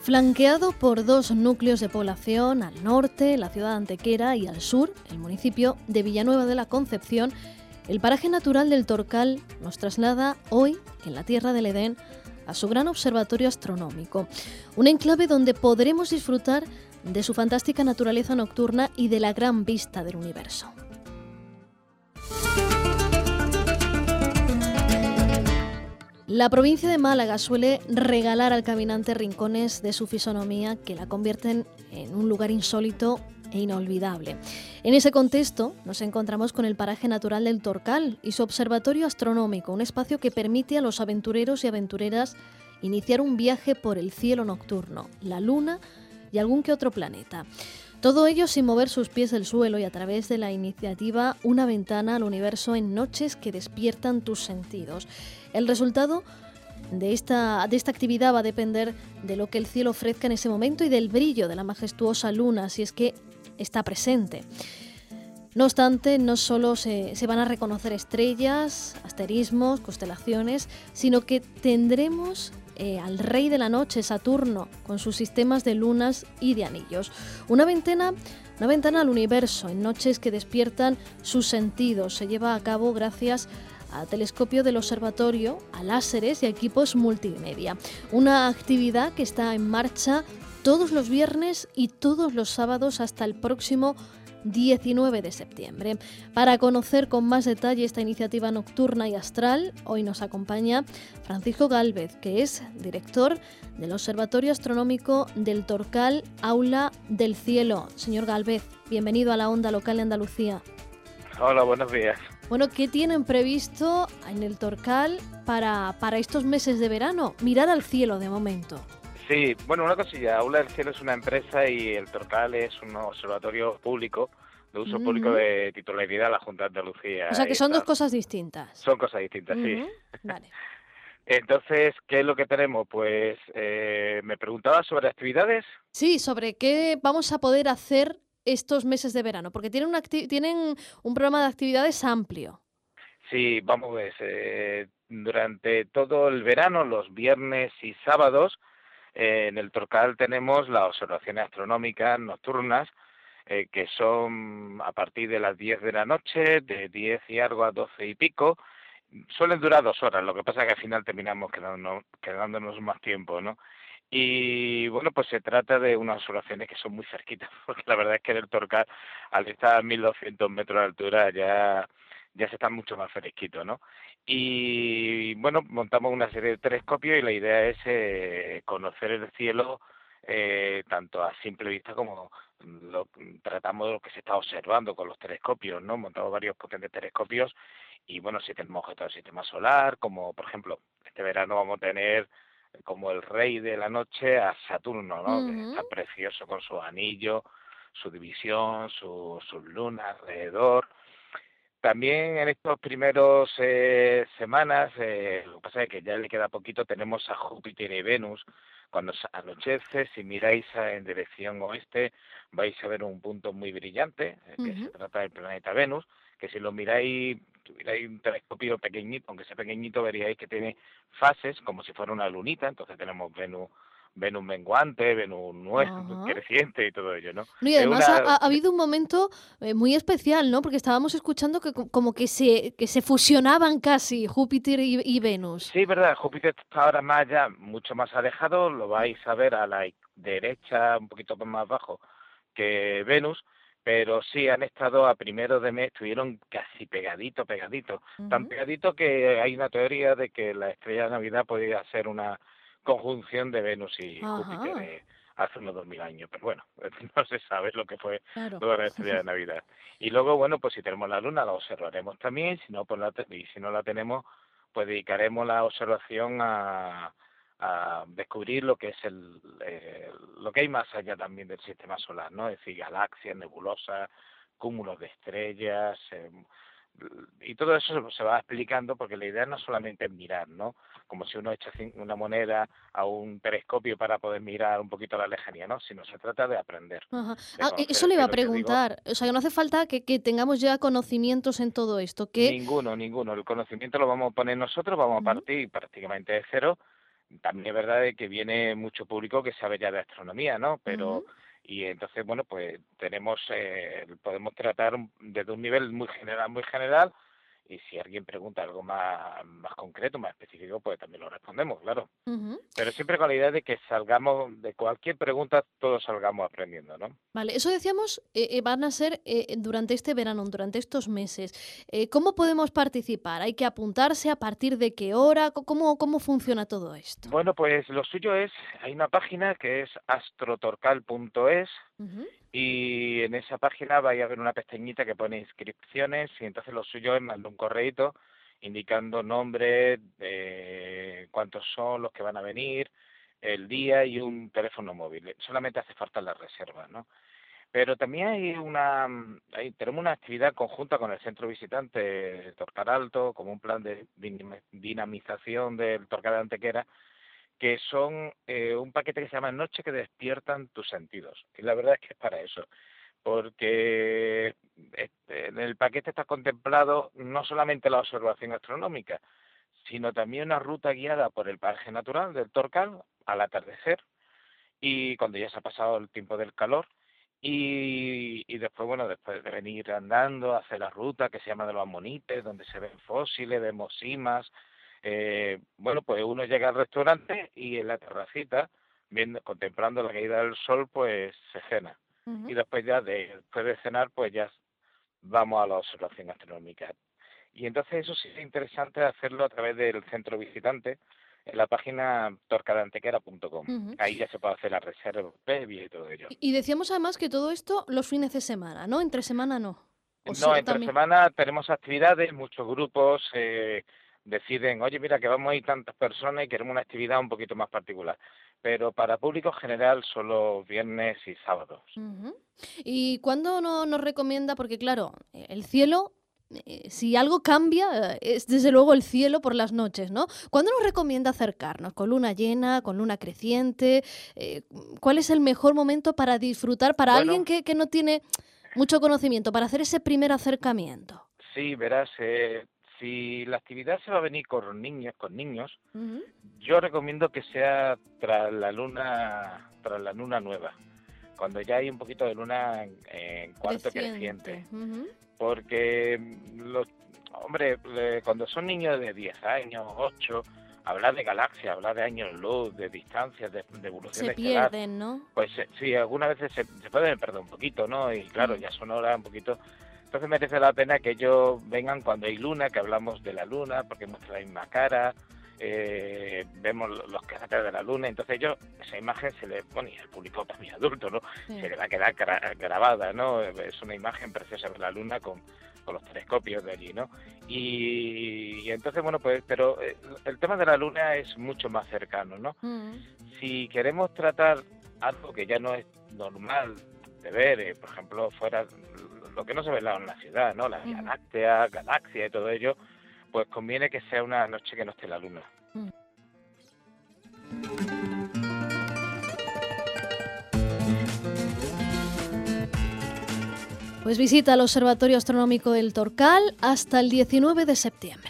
Flanqueado por dos núcleos de población, al norte, la ciudad de Antequera, y al sur, el municipio de Villanueva de la Concepción, el paraje natural del Torcal nos traslada hoy, en la Tierra del Edén, a su gran observatorio astronómico. Un enclave donde podremos disfrutar de su fantástica naturaleza nocturna y de la gran vista del universo. La provincia de Málaga suele regalar al caminante rincones de su fisonomía que la convierten en un lugar insólito e inolvidable. En ese contexto nos encontramos con el paraje natural del Torcal y su observatorio astronómico, un espacio que permite a los aventureros y aventureras iniciar un viaje por el cielo nocturno, la luna y algún que otro planeta. Todo ello sin mover sus pies del suelo y a través de la iniciativa Una ventana al universo en noches que despiertan tus sentidos. El resultado de esta actividad va a depender de lo que el cielo ofrezca en ese momento y del brillo de la majestuosa luna, si es que está presente. No obstante, no solo se van a reconocer estrellas, asterismos, constelaciones, sino que tendremos al rey de la noche, Saturno, con sus sistemas de lunas y de anillos. Una ventana al universo en noches que despiertan sus sentidos. Se lleva a cabo gracias al telescopio del observatorio, a láseres y a equipos multimedia. Una actividad que está en marcha todos los viernes y todos los sábados hasta el próximo 19 de septiembre. Para conocer con más detalle esta iniciativa nocturna y astral, hoy nos acompaña Francisco Gálvez, que es director del Observatorio Astronómico del Torcal, Aula del Cielo. Señor Gálvez, bienvenido a la Onda Local de Andalucía. Hola, buenos días. Bueno, ¿qué tienen previsto en el Torcal para estos meses de verano? Mirar al cielo de momento. Sí, bueno, una cosilla. Aula del Cielo es una empresa y el Torcal es un observatorio público, de uso público de titularidad de la Junta de Andalucía. O sea que son dos cosas distintas. Son cosas distintas, sí. Vale. Entonces, ¿qué es lo que tenemos? Pues me preguntaba sobre actividades. Sí, sobre qué vamos a poder hacer estos meses de verano, porque tienen un programa de actividades amplio. Sí, vamos a ver, durante todo el verano, los viernes y sábados, en el Torcal tenemos las observaciones astronómicas nocturnas, que son a partir de las 10 de la noche, de 10 y algo a 12 y pico. Suelen durar 2 horas, lo que pasa es que al final terminamos quedándonos más tiempo, ¿no? Y bueno, pues se trata de unas observaciones que son muy cerquitas, porque la verdad es que en el Torcal, al estar a 1200 metros de altura, ya se está mucho más fresquito, ¿no? Y bueno, montamos una serie de telescopios y la idea es conocer el cielo tanto a simple vista como tratamos de lo que se está observando con los telescopios, ¿no? Montamos varios potentes telescopios y bueno, si tenemos objetos del sistema solar, como por ejemplo, este verano vamos a tener como el rey de la noche a Saturno, ¿no? Que está precioso con sus anillos, su división, sus lunas alrededor. También en estos primeros semanas, lo que pasa es que ya le queda poquito, tenemos a Júpiter y Venus. Cuando anochece, si miráis en dirección oeste, vais a ver un punto muy brillante, que se trata del planeta Venus, que si lo miráis, tuvierais un telescopio pequeñito, aunque sea pequeñito, veríais que tiene fases como si fuera una lunita. Entonces tenemos Venus menguante, Venus creciente y todo ello, ¿no? No, y además ha habido un momento muy especial, ¿no? Porque estábamos escuchando que como que se fusionaban casi Júpiter y Venus. Sí, verdad, Júpiter está ahora mucho más alejado, lo vais a ver a la derecha, un poquito más abajo que Venus, pero sí han estado a primero de mes, estuvieron casi pegadito, tan pegadito que hay una teoría de que la estrella de Navidad podría ser una conjunción de Venus y Júpiter hace unos 2000 años, pero bueno, no se sabe lo que fue toda la estrella de Navidad. Y luego, bueno, pues si tenemos la luna la observaremos también, si no, pues y si no la tenemos, pues dedicaremos la observación a descubrir lo que es lo que hay más allá también del sistema solar, ¿no? Es decir, galaxias, nebulosas, cúmulos de estrellas, y todo eso se va explicando porque la idea no solamente es mirar, ¿no? Como si uno echa una moneda a un telescopio para poder mirar un poquito la lejanía, ¿no? Sino se trata de aprender. Eso le iba a preguntar. O sea, que no hace falta que tengamos ya conocimientos en todo esto. Ninguno. El conocimiento lo vamos a poner nosotros, vamos a partir prácticamente de cero. también es verdad de que viene mucho público que sabe ya de astronomía, ¿no? Ujú. Pero, y entonces, bueno, pues podemos tratar desde un nivel muy general, y si alguien pregunta algo más concreto, más específico, pues también lo respondemos, claro. Ujú. Pero siempre con la idea de que salgamos, de cualquier pregunta, todos salgamos aprendiendo, ¿no? Vale, eso decíamos, van a ser durante este verano, durante estos meses. ¿Cómo podemos participar? ¿Hay que apuntarse? ¿A partir de qué hora? ¿Cómo funciona todo esto? Bueno, pues lo suyo hay una página que es astrotorcal.es, Ujú. y en esa página vais a ver una pestañita que pone inscripciones, y entonces lo suyo es mandar un correíto indicando nombre, cuántos son los que van a venir, el día y un teléfono móvil. Solamente hace falta la reserva, ¿no? Pero también tenemos una actividad conjunta con el centro visitante de Torcal Alto, como un plan de dinamización del Torcal de Antequera, que son un paquete que se llama Noche que despiertan tus sentidos. Y la verdad es que es para eso, porque en el paquete está contemplado no solamente la observación astronómica, sino también una ruta guiada por el paraje natural del Torcal al atardecer, y cuando ya se ha pasado el tiempo del calor, y después, bueno, después de venir andando, hacer la ruta que se llama de los Amonites, donde se ven fósiles, vemos cimas, bueno, pues uno llega al restaurante y en la terracita, viendo, contemplando la caída del sol, pues se cena. Y Ujú. después después de cenar, pues ya vamos a la observación astronómica. Y entonces eso sí es interesante hacerlo a través del centro visitante, en la página torcadantequera.com. Ujú. Ahí ya se puede hacer la reserva previa y todo ello. Y decíamos además que todo esto los fines de semana, ¿no? Entre semana no. O No, entre también. semana tenemos actividades, muchos grupos deciden, oye, mira, que vamos a ir tantas personas y queremos una actividad un poquito más particular. Pero para público general solo viernes y sábados. Ujú. ¿Y cuándo nos recomienda? Porque claro, el cielo, si algo cambia, es desde luego el cielo por las noches, ¿no? ¿Cuándo nos recomienda acercarnos? ¿Con luna llena, con luna creciente? ¿Cuál es el mejor momento para disfrutar, para alguien Bueno, que no tiene mucho conocimiento, para hacer ese primer acercamiento? sí, verás, si la actividad se va a venir con niños, Ujú. yo recomiendo que sea tras la luna nueva, cuando ya hay un poquito de luna en cuarto creciente. Creciente. Ujú. Porque hombre, cuando son niños de 10 años, 8, hablar de galaxias, hablar de años luz, de distancias, de evolución Se estelar, pierden, ¿no? pues sí, algunas veces se pueden perder un poquito, ¿no? Y claro, Mm. ya son horas un poquito. Entonces merece la pena que ellos vengan cuando hay luna, que hablamos de la luna, porque muestra la misma cara, vemos los cráteres de la luna, entonces ellos, esa imagen se le pone, y al público también adulto, ¿no? Sí. Se le va a quedar grabada, ¿no? Es una imagen preciosa de la luna con los telescopios de allí, ¿no? Y entonces, bueno, pues, pero el tema de la luna es mucho más cercano, ¿no? Mm. Si queremos tratar algo que ya no es normal de ver, por ejemplo, fuera lo que no se ve en la ciudad, ¿no? La Vía Ujú. Láctea, galaxia y todo ello, pues conviene que sea una noche que no esté la luna. Mm. Pues visita el Observatorio Astronómico del Torcal hasta el 19 de septiembre.